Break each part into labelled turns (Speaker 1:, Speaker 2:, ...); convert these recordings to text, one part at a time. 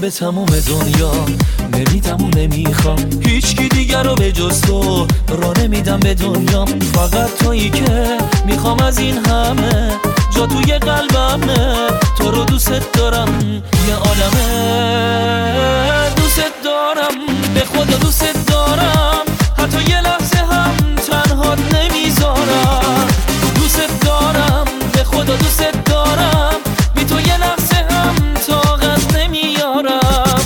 Speaker 1: به تموم دنیا نمیدم و نمیخوام هیچکی دیگر رو به جز تو را نمیدم به دنیا. فقط تویی که میخوام از این همه جا توی قلبمه. تو رو دوست دارم یه عالمه دوست دارم به خدا دوست دارم حتی یه لحظه هم تنهات نمیذارم. دوست دارم به خدا دوست دارم بی تو یه لحظه هم طاقت نمیارم.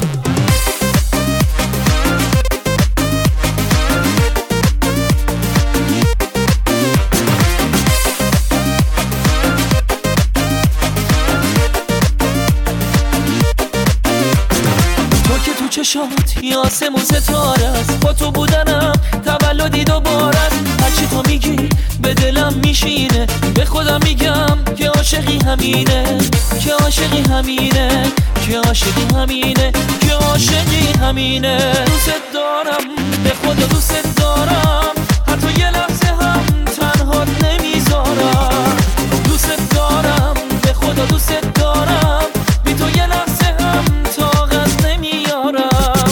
Speaker 1: چشات یا آسمون ستاره است با تو بودنم تولدی دوباره است. هرچی تو میگی به دلم میشینه به خودم میگم که عاشقی همینه که عاشقی همینه که عاشقی همینه که عاشقی همینه. دوست دارم به خدا دوست دارم حتی یه لحظه هم تنهات نمیذارم. دوست دارم به خدا دوست دارم بی تو یه لحظه هم طاقت نمیارم.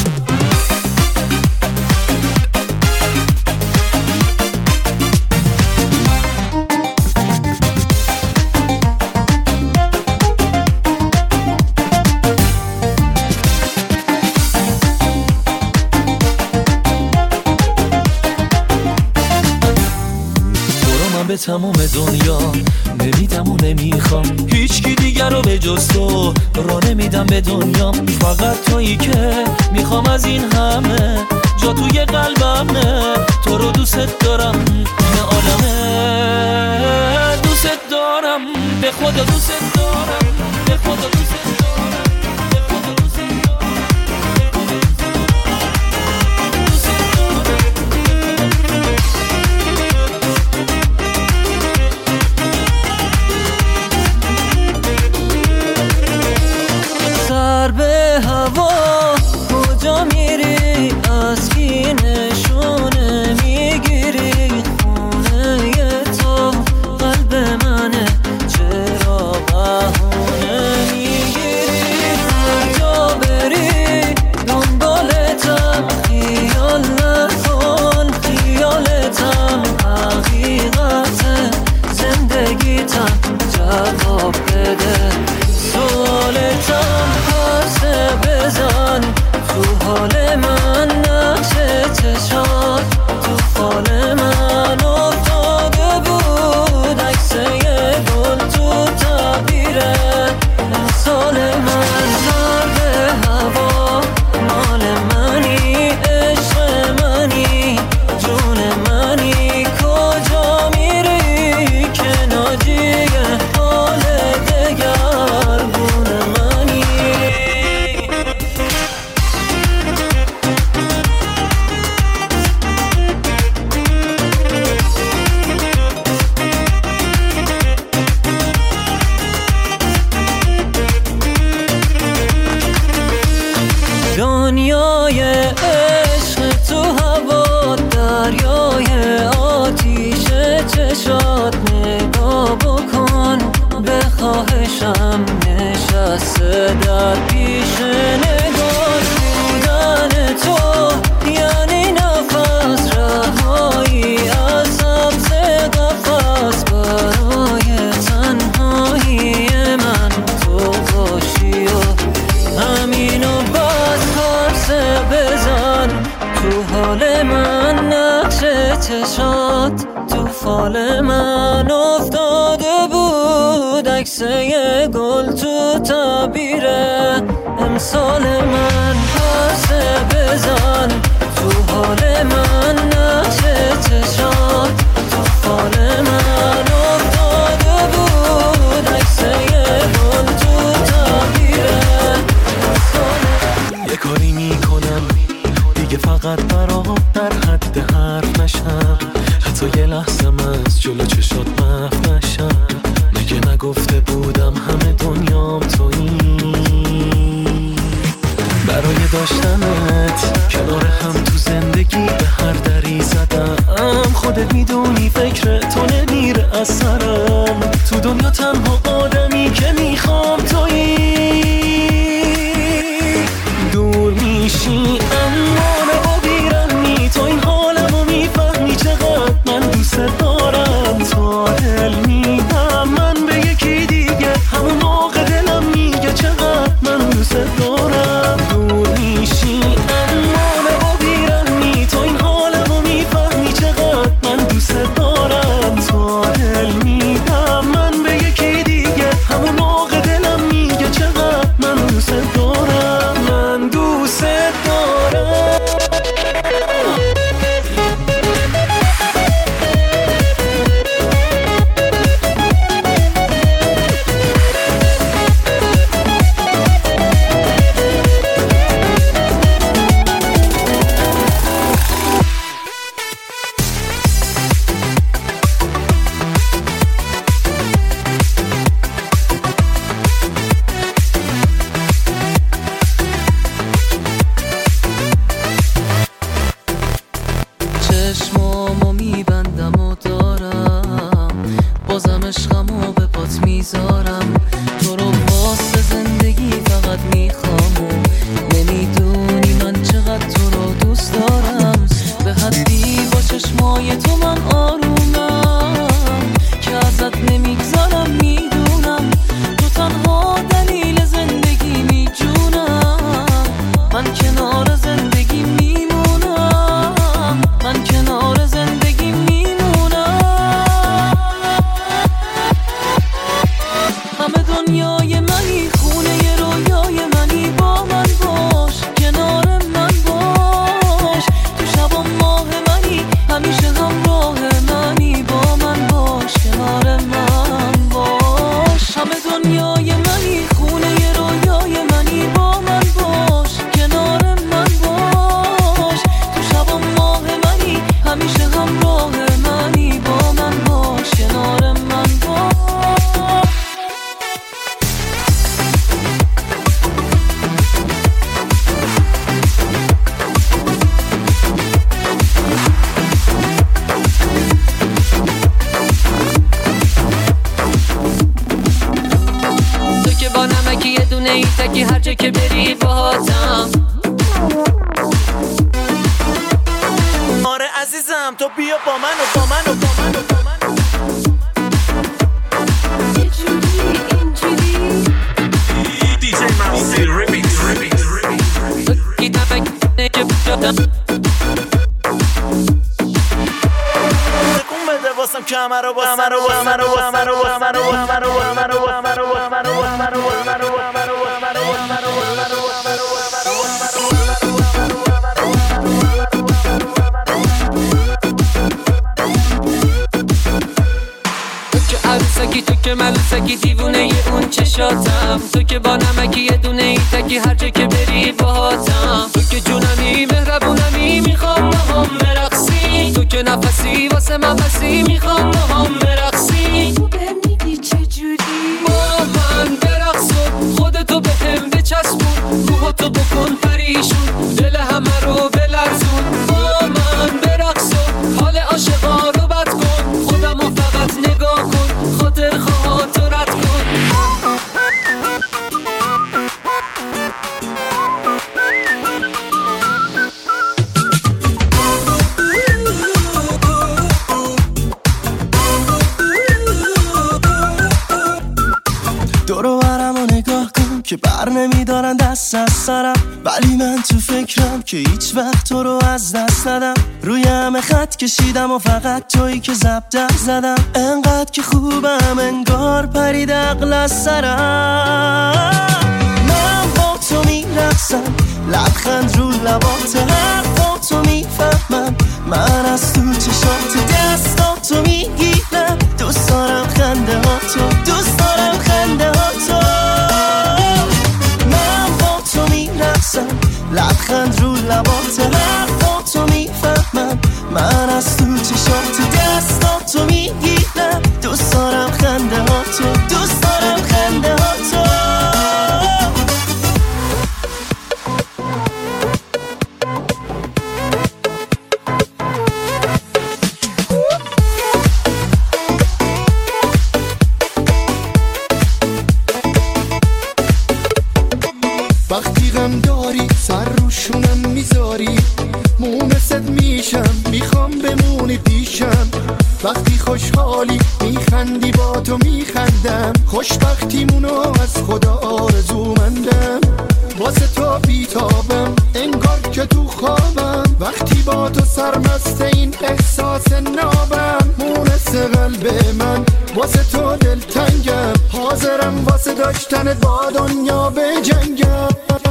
Speaker 1: به تموم دنیا نمیدم و نمیخوام هیچکی دیگر رو به جز تو را نمیدم به دنیا. فقط تویی که میخوام از این همه جا توی قلبمه. تو رو دوست دارم یه عالمه دوست دارم به خدا دوست دارم به خدا دوست دارم به خدا دوست دارم.
Speaker 2: به هوا کجا میری از کی نشونه میگیری خونه تو قلب منه چرا بهونه میگیری هر جا بری دنبالتم خیال نکن خیالتم حقیقت زندگیتم جواب بده سوالتم بزن تو حال من نقش چشات تو فال من افتاده بود عکسه گل تو تعبیره امسال من. سر به هوا مال منی عشق منی جون منی کجا میری که ناجیه حال دگرگون منی. دنیای عشق تو هوا دریای آتیش چشات نگاه بکن به خواهشم نشسته در پیش نگاه بودن تو یعنی نفس رهایی از سبز قفس برای تنهایی من تو باشی و همینو بس خرسه بزن تو حال من نقش چشات تو فال من افتاده بود عکسه گل تو تعبیره امسال من خرسه بزن تو حال من نقش چشات تو فال من افتاده بود عکسه گل تو تعبیره.
Speaker 1: یه کاری میکنم دیگه فقط برام در حد حرف نشم حتی یه لحظه من از جلو چشات محو نشم. مگه نگفته بودم همه دنیام تویی برای داشتنت کنار هم تو زندگی به هر دری زدم. خودت میدونی فکر تو نمیره
Speaker 2: بازم عشقمو به پات میذارم. تو رو واسه زندگی فقط میخوام و نمیدونی من چقدر تو رو دوست دارم. به حدی با چشمای تو من آرومم که ازت نمیگذارم. میدونم تو تنها دلیل زندگی میجونم. من کنار زندگی میمونم. من کنار زندگی میمونم. همه دنیای منی، خونه ی رویای منی. با من باش، کنار من باش. تو شب و ماه منی، همیشه همراه منی. با من باش، کنار من باش. همه دنیای منی، خونه ی رویای منی. با من باش، کنار من باش. تو شب و ماه منی، همیشه همراه منی. با من باش، کنار من باش. تو که با نمکی یه دونه ای تکی هر جا که بری باهاتم.
Speaker 1: آره عزیزم تو بیا با من و با من و با من و با من. DJ Mousy Remix تکون بده واسم کمر و واسم
Speaker 2: عروسکی، تو که ملوسکی، دیوونه ی اون چشاتم. تو که با نمکی یه دونه ای تکی هر جا که بری باهاتم. تو که جونمی، مهربونمی، میخوام با هم برقصی. تو که نفسی واسه من بسی، میخوام با هم برقصی. تو بمیدی چجوری با من برقص و خودتو به هم بچسبون. موهاتو بکن پریشون، دل همه رو بلرزون. با من برقص و حال عاشقا رو بد کن. خودمو فقط نگاه کن، خاطر خواهاتو رد کن.
Speaker 1: دورو برمو نگاه کن که بر نمیدارن دست از سرم. ولی من تو فکرم که هیچ وقت تو رو از دست ندم. روی همه خط کشیدم و فقط تویی که زبدر زدم. انقدر که خوبم انگار پرید عقل از سرم. من با تو میرقصم، لبخند رو لبات، حرفا تو میفهمم. من از تو چشات دستاتو میگیرم. دوست دارم خنده ها تو، دوست دارم خنده ها تو. من با تو میرقصم، لبخند رو لبات، حرفا تو میفهمم. من از تو چشات دستاتو میگیرم. دوست دارم خنده ها تو، دوست دارم خنده ها تو.
Speaker 3: وقتی غم داری سر روشونم میذاری، مونست میشم، میخوام بمونی پیشم. وقتی خوشحالی میخندی با تو میخندم. خوشبختیمونو از خدا آرزومندم. واسه تو بیتابم انگار که تو خوابم. وقتی با تو سرمست این احساس نابم. مونست قلب من واسه تو دلتنگم. حاضرم واسه داشتنت با دنیا بجنگم.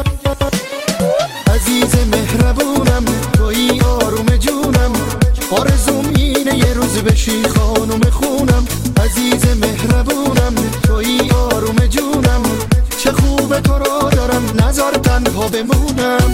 Speaker 3: عزیز مهربونم تویی آروم جونم. آرزوم اینه یه روز بشی خانم خونم. عزیز مهربونم تویی آروم جونم. چه خوبه تو رو دارم، نذار تنها بمونم.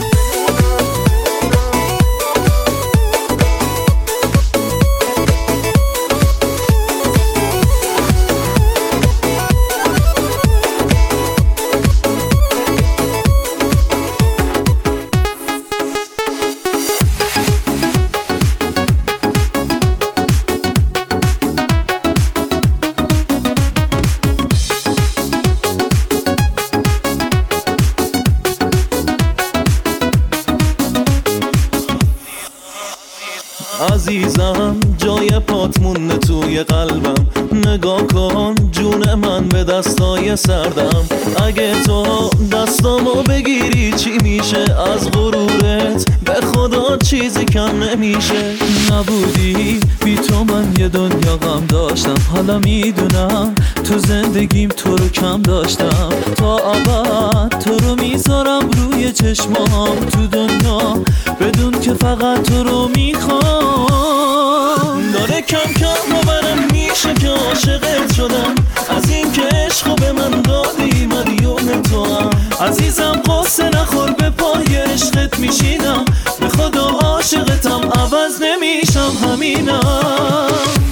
Speaker 1: میزنم جای پات مونده توی قلبم. نگاه کن جون من به دستای سردم. اگه تو دستامو بگیری چی میشه؟ از غرورت به خدا چیزی کم نمیشه. نبودی بی تو من یه دنیا غم داشتم. حالا میدونم تو زندگیم تو رو کم داشتم. تا ابد تو رو میذارم روی چشمام تو دنیا، بدون که فقط تو رو میخوام. داره کم کم باورم میشه که عاشقت شدم. از این که عشقو به من دادی مدیون تو هم. عزیزم قصه نخور به پای عشقت میشینم. به خدا عاشقتم عوض نمیشم همینم.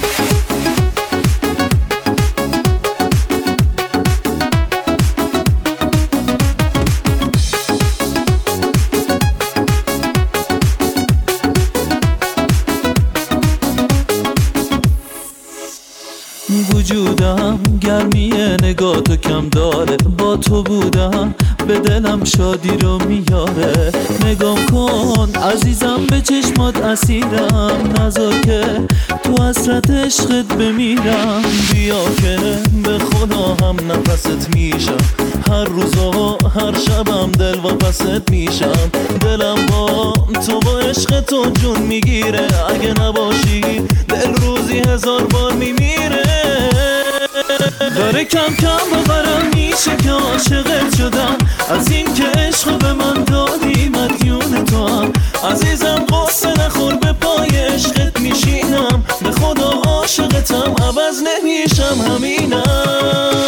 Speaker 1: وجودم گرمی نگاهتو کم داره. با تو بودم به دلم شادی رو میاره. نگام کن عزیزم به چشمات اسیرم. نذار که تو حسرت عشقت بمیرم. بیا که به خدا هم نفست میشم. هر روز و هر شبم دل واپست میشم. دلم با تو با عشق تو جون میگیره. اگه نباشی دل روزی 1000 بار میمیره. داره کم کم باورم میشه که عاشقت شدم. از این که عشق به من دادی مدیون تو هم. عزیزم قصه نخور به پای عشقت میشینم. به خدا عاشقتم عوض نمیشم همینم.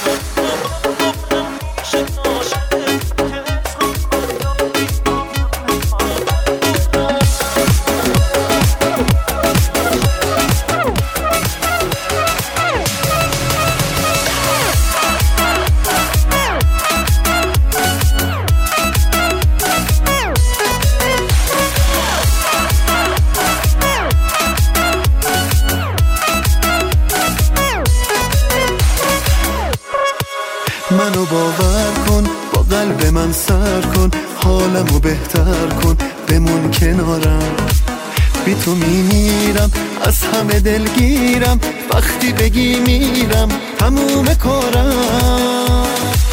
Speaker 3: منو باور کن، با قلب من سر کن، حالمو بهتر کن، بمون کنارم. بی تو میمیرم، از همه دلگیرم، وقتی بگی میرم تموم کارم.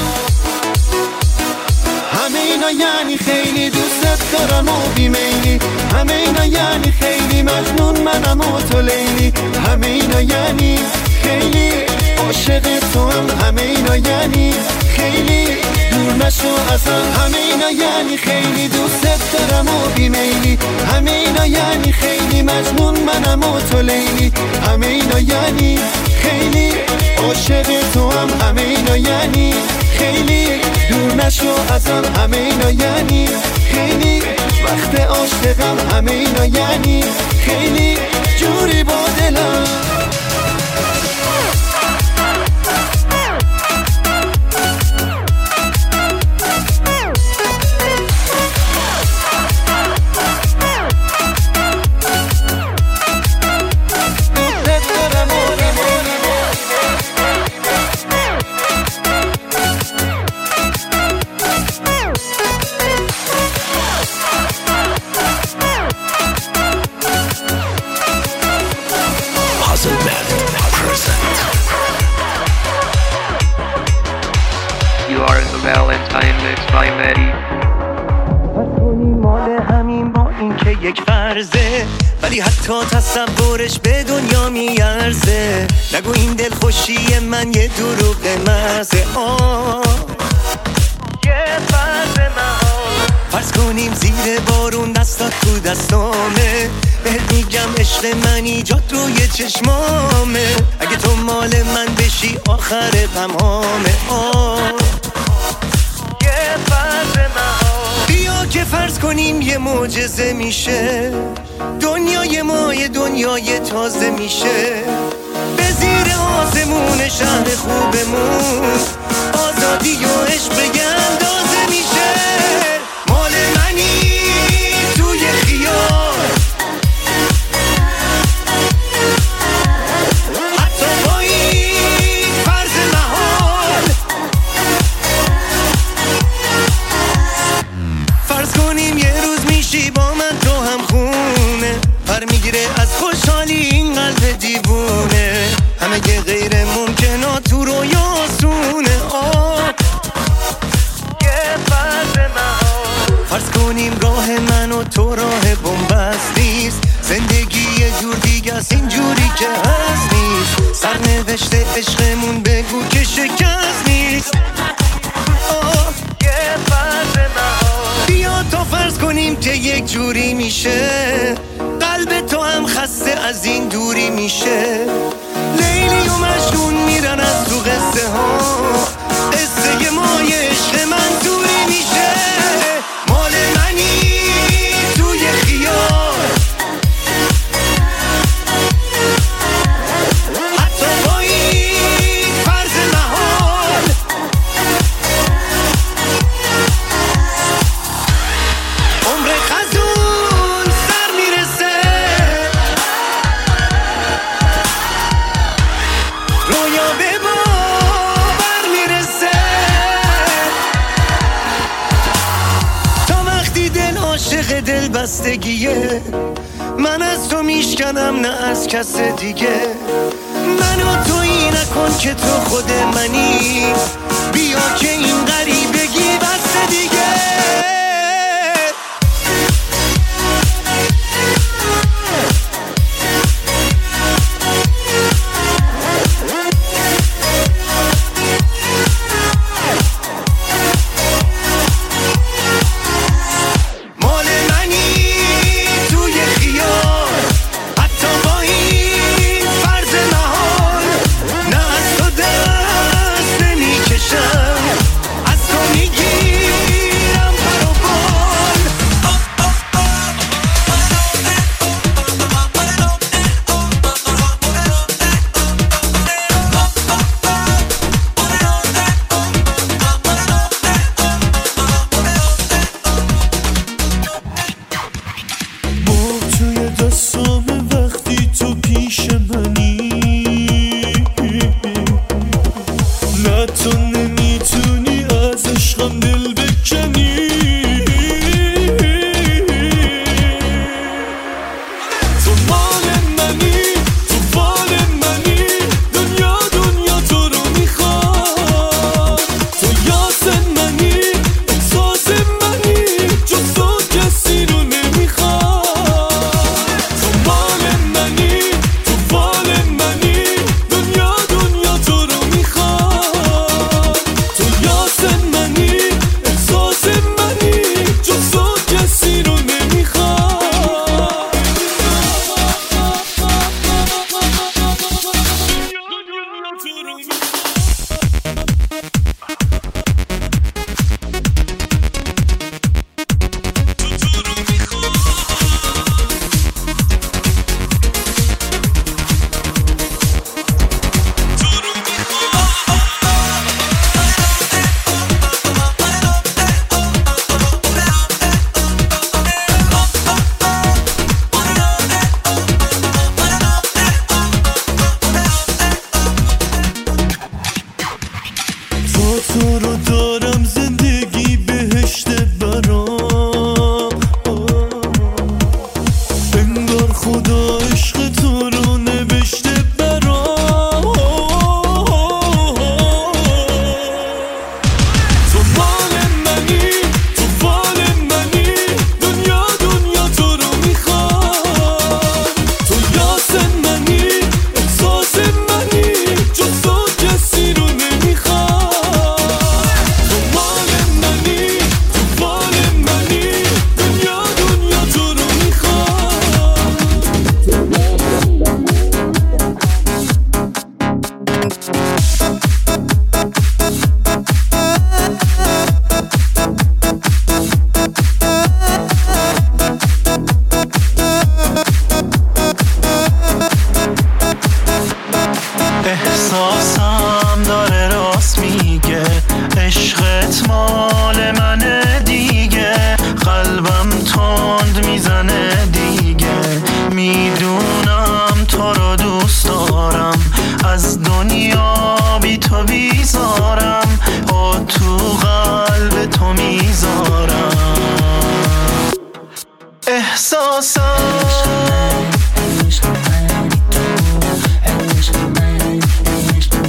Speaker 3: همه اینا یعنی خیلی دوست دارم و بیمیلی. همه اینا یعنی خیلی مجنون منم و تو لیلی. همه اینا یعنی خیلی عاشق تو هم. همه اینا یعنی خیلی دور نشو ازم. همه اینا یعنی خیلی دوست دارم و بیمیلی. همه اینا یعنی خیلی مجنون منم و تو لیلی. همه اینا یعنی خیلی عاشق تو هم. همه اینا یعنی خیلی دور نشو ازم. همه اینا یعنی خیلی وقت عاشقم. همه اینا یعنی خیلی جوری با دلم.
Speaker 2: Valentine mix by Mehdi.
Speaker 4: پسونی مال همین با این که یک فرضه، ولی حتی تصورش به دنیا میارزه. نگو این دل خوشی من یه دروغ محضه. یه فرض محال. فرض کنیم زیر بارون دستات تو دستامه، بهت میگم عشق من ایجاد روی چشمامه. اگه تو مال من بشی آخر غمامه. بیا که فرض کنیم یه معجزه میشه، دنیای ما یه دنیای تازه میشه. به زیر آسمون شهر خوبمون آزادی و عشق به اندازه میشه. مال منی توی خیال، حتی با این فرض محال. فرض کنیم یه روز میشی با من تو هم خونه، پر میگیره از خوش ممکنه تو رویا آسونه فرض کنیم راه من و تو راه بنبست نیست، زندگی یه جور دیگه است اینجوری که هست نیست، سرنوشته عشقمون بگو که شکست نیست. بیا تا فرض کنیم که یک جوری میشه، قلب تو هم خسته از این دوری میشه، لیلی و مجنون میرن از تو قصه ها، قصه مای عشق من دوری میشه، مال منی توی خیال، حتی با این فرض محال، عمر خزون سر میرسه، رویا به باور میرسه، تا وقتی دل عاشق دل بستگیه، من از تو میشکنم نه از کس دیگه، منو تویی نکن که تو خود منی، بیا که این غریبگی بس دیگه. مال منی توی خیال، حتی با این فرض محال، نه از تو دست نمیکشم، از تو میگیرم پر و بال.
Speaker 3: ما توی دستامه وقتی تو پیش منی، نه تو نمیتونی از عشقم دل بکنی، تو مال منی، تو فال منی، دنیا دنیا تو رو میخواد، تو یاس منی، احساس منی، جز تو کسی رو نمیخواد، تو مال منی، تو فال منی، دنیا دنیا تو رو میخواد، تو یاس منی، احساس منی، جز تو کسی رو نمیخواد. تو رو دارم زندگی بهشت برام، انگار خدا عشق تو رو نوشته برام، تو مال منی، تو فال منی، دنیا دنیا تو رو میخواد، تو یاس منی، احساس منی، جز تو کسی رو نمیخواد، تو مال منی، تو فال منی، دنیا دنیا تو رو میخواد.
Speaker 1: احساسم داره راست میگه، عشقت مال منه دیگه، قلبم تند میزنه دیگه، میدونم تو رو دوست دارم، از دنیا بی تو بیزارم، تو قلب تو میذارم، احساسم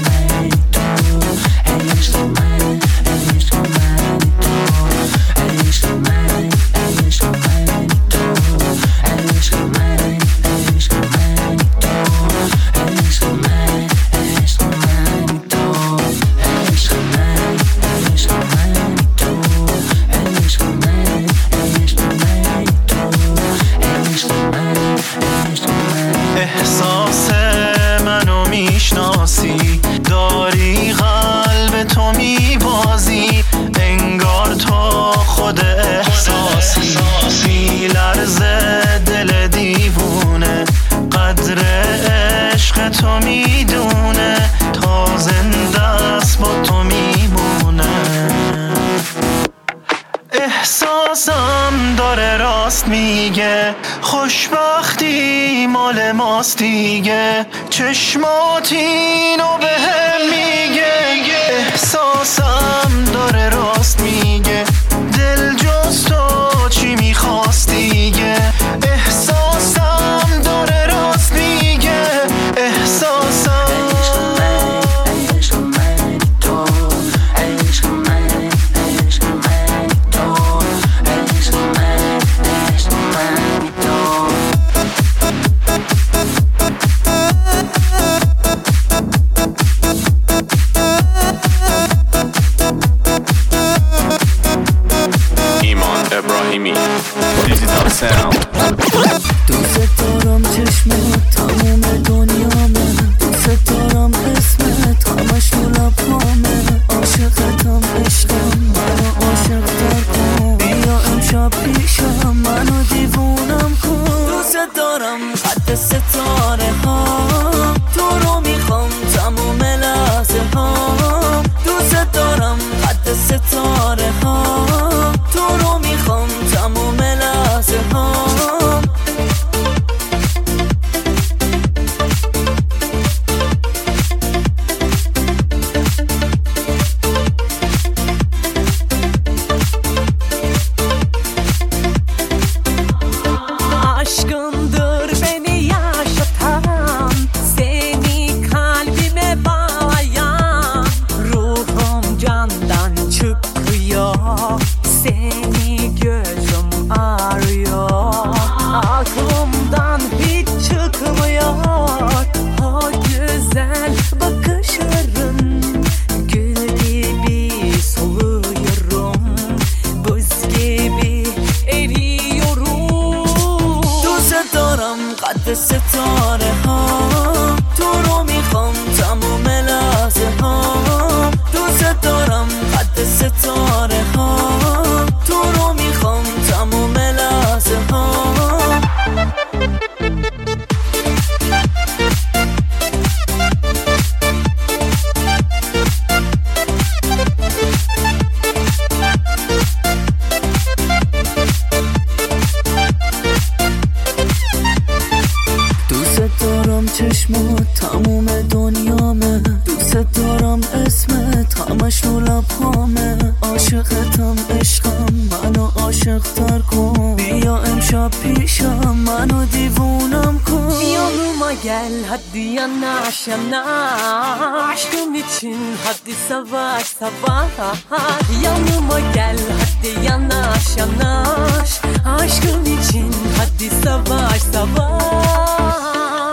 Speaker 5: راست میگه، خوشبختی مال ماست دیگه، چشمات اینو بهم میگه، احساسم داره راست میگه، دل جز تو چی میخواست دیگه، احساسم داره راست میگه، احساسم دیجیتال ساوند.
Speaker 1: دوست دارم چشمت تموم دنیامه، دوست دارم اسمت همش تو لبامه، عاشقتم عشقم منو عاشق تر کن، بیا امشب پیشم منو دیوونم کن، دوست دارم قد ستاره ها، تو رو میخوام تموم لحظه ها، دوست دارم قد ستاره ها، تو رو میخوام تموم لحظه ها.
Speaker 6: Aşkındır beni yaşatan, seni kalbime bağlayan, ruhum candan çıkıyor, seni gözüm arıyor, aklımdan hiç çıkmıyor o güzel bakışların, gül gibi soluyorum, buz gibi eriyorum. دوست دارم قد ستاره ها، تو رو میخوام تموم لحظه ها، دوست دارم قد ستاره ها، تو رو میخوام تموم لحظه ها. دوست دارم چشمات تموم دنیامه، دوست دارم اسمت همش تو لبامه، عاشقتم عشقم منو عاشق تر kon, بیا امشب پیشم منو دیوونم کن، Yanıma gel hadi yanaş yanaş, aşkım için hadi savaş savaş, yanıma gel hadi yanaş yanaş, aşkım için hadi savaş savaş.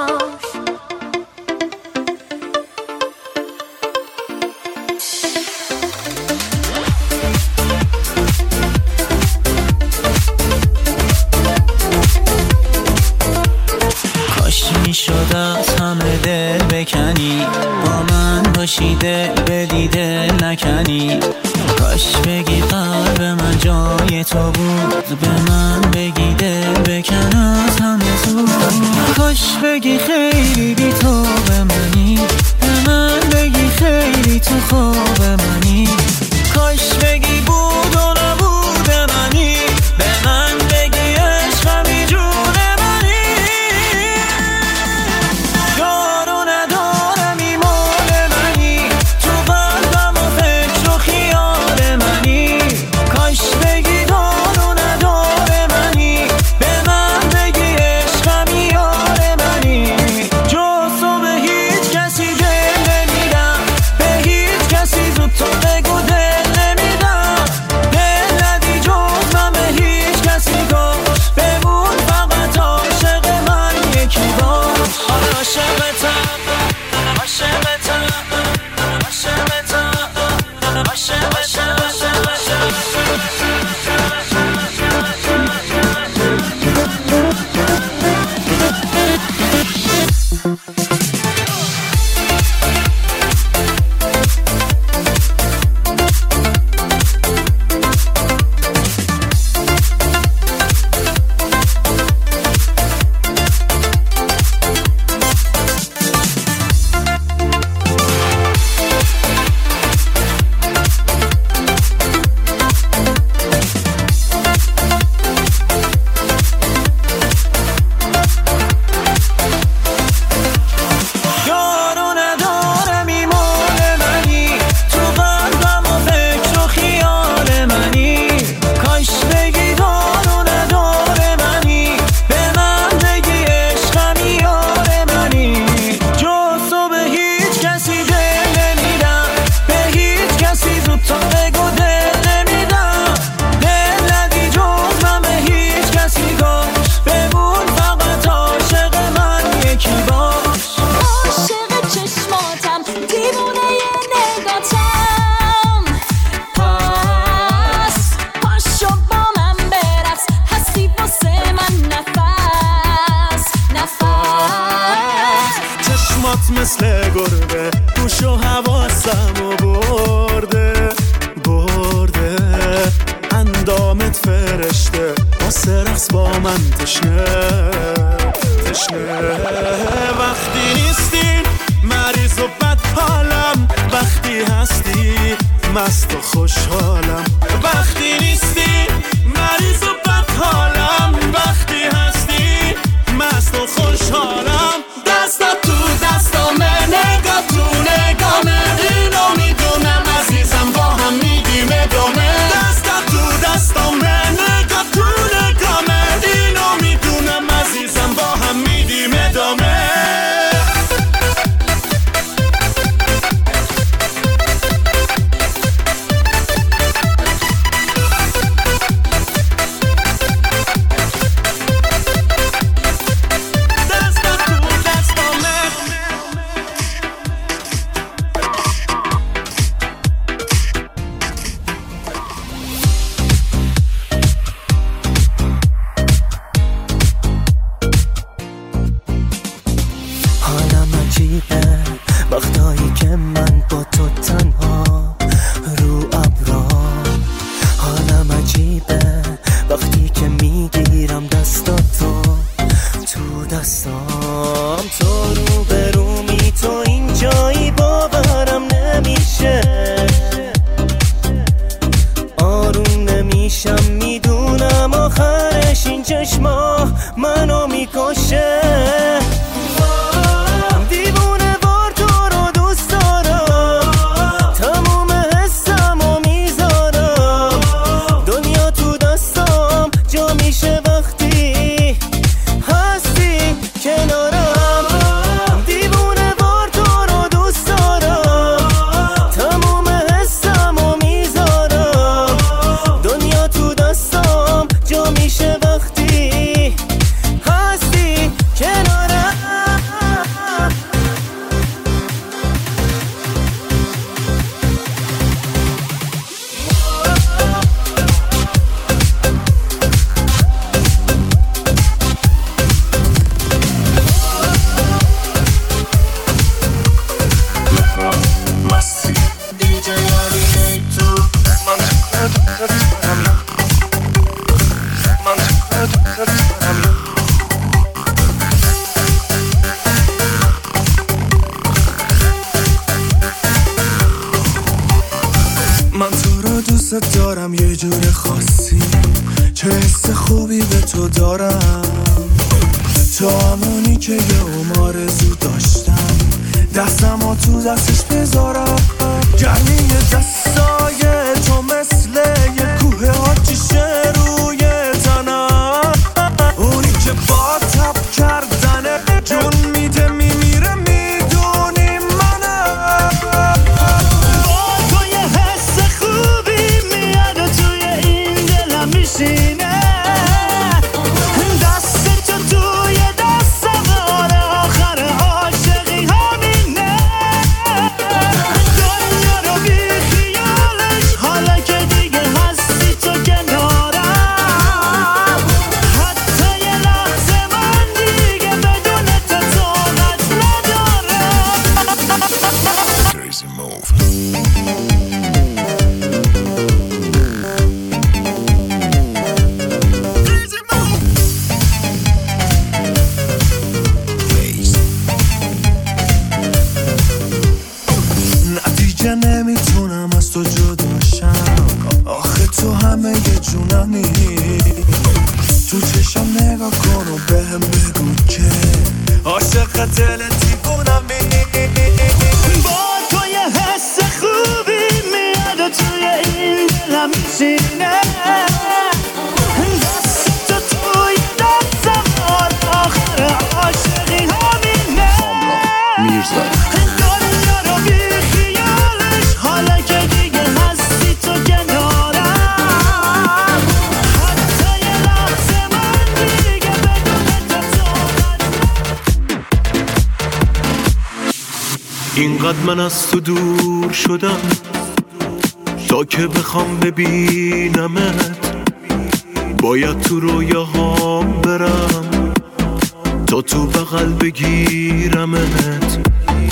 Speaker 1: میشد از همه دل بکنی، با من باشی دل بدی دل نکنی، کاش بگی قلب من جای تو بود، به من بگی دل بکن از همه زود، کاش بگی خیلی بی تو به منی، به من بگی خیلی تو خواب منی، کاش بگی بود و نبود منی، به من بگی عشقمی جون
Speaker 5: مثل گربه گوش و حواسمو برده اندامت فرشته واسه رقص با من تشنه وقتی نیستی مریض و بد حالم، وقتی هستی مست و خوشحالم. وقتی نیستی مریض و بد حالم، وقتی هستی مست و خوشحالم. دستت تو دستامه، نگاه تو نگامه، اینو میدونم عزیزم با هم میدیم ادامه. دستت تو دستامه، نگاه تو نگامه، اینو میدونم عزیزم با هم میدیم ادامه.
Speaker 6: وقتایی که من با تو تنها رو ابرام، حالم عجیبه وقتی که میگیرم دستاتو تو دستام. تو رو برومی، تو اینجایی باورم نمیشه، آروم نمیشم میدونم آخرش این چشما منو میکشه.
Speaker 5: من تو رو دوست دارم یه جور خاصی، چه حس خوبی به تو دارم. تو همونی که یه عمر آرزو داشتم، دستمو تو دستش بذارم. گرمی دستای تو مثل یه کوه آتیشه روی تنم، اونی که با تب کردنه جون میده میمیره میدونی منم.
Speaker 6: با تو یه حس خوبی میاد و توی این دلم میشینه، دست تو توی دستم آره آخر عاشقی همینه. دنیا رو بی خیالش حالا که دیگه هستی تو کنارم، حتی یه لحظه من دیگه بدون تو طاقت ندارم.
Speaker 7: Crazy move.
Speaker 5: نتیجه نمیتونم از تو جداشم، آخه تو همه یه جونمی. تو چشم نگاه کن و بهم بگو که عاشق دل دیوونمی.
Speaker 6: با تو یه حس خوبی میاد و توی این دلم میشینه، دست تو توی دستم آخر عاشقی همینه. دنیا رو بی خیالش حالا که دیگه هستی تو کنارم، حتی یه لحظه من دیگه بدون تو طاقت.
Speaker 5: اینقدر من از تو دور شدم تا که بخوام ببینمت، باید تو رویاهام برم تا تو بغل بگیرمت.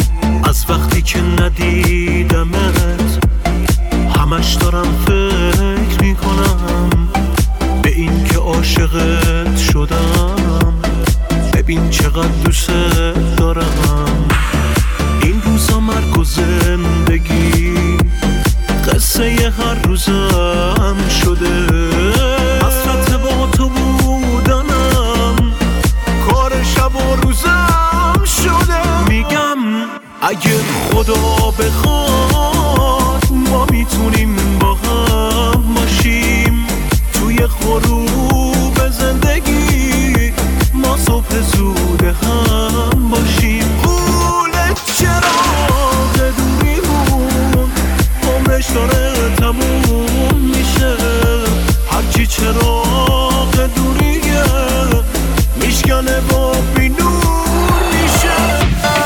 Speaker 5: از وقتی که ندیدمت همش دارم فکر میکنم به این که عاشقت شدم. ببین چقدر دوست دارم. این روزا مرگ و زندگی قصه ی هر روزم شده. حسرت با تو بودنم کار شب و روزم شده. میگم اگه خدا بخواد ما میتونیم با هم باشیم توی غروب زندگی. ما صبح زود هم باشیم. پول چراغ دوریمون عمرش داره تموم میشه. هرچی چراغ دوریه میشکنه و بی نور میشه.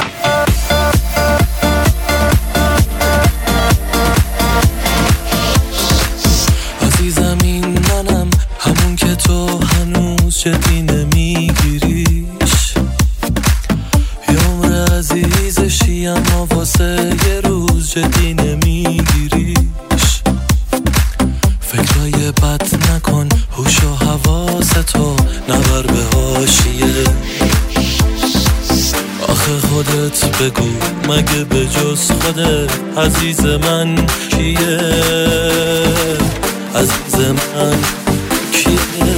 Speaker 1: عزیزم این منم همون که تو هنوز جدی نمیگیریش. یه عمر عزیزشی اما واسه یه روز جدی نمیگیریش. فکرای بد نکن هوش و حواستو نبر به حاشیه. آخه خودت بگو مگه به جز خودت عزیز من کیه؟ عزیز من کیه؟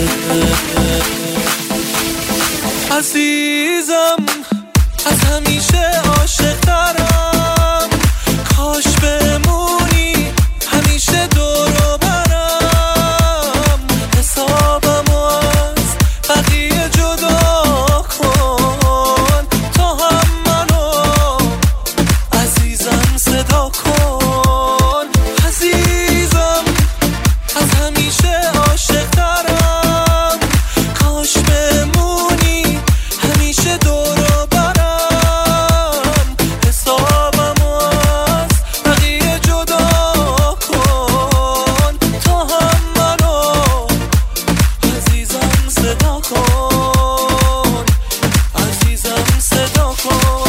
Speaker 1: عزیزم از همیشه عاشق دارم. کاش بمونی همیشه دور و برم. حسابمو از بقیه جدا کن. تو هم منو عزیزم صدا کن. عزیزم از همیشه عاشق دارم. کاش بمونی همیشه دور و برم. حسابمو از بقیه جدا کن. تو هم منو عزیزم صدا کن. عزیزم صدا کن.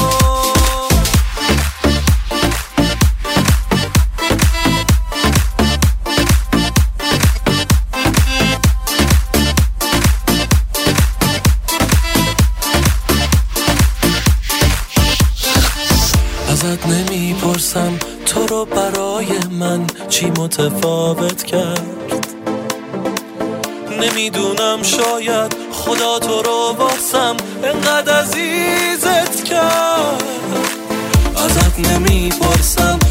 Speaker 1: ازت نمیپرسم تو رو برای من چی متفاوت کرد. نمیدونم شاید خدا تو رو واسم انقدر عزیزت کرد. ازت نمیپرسم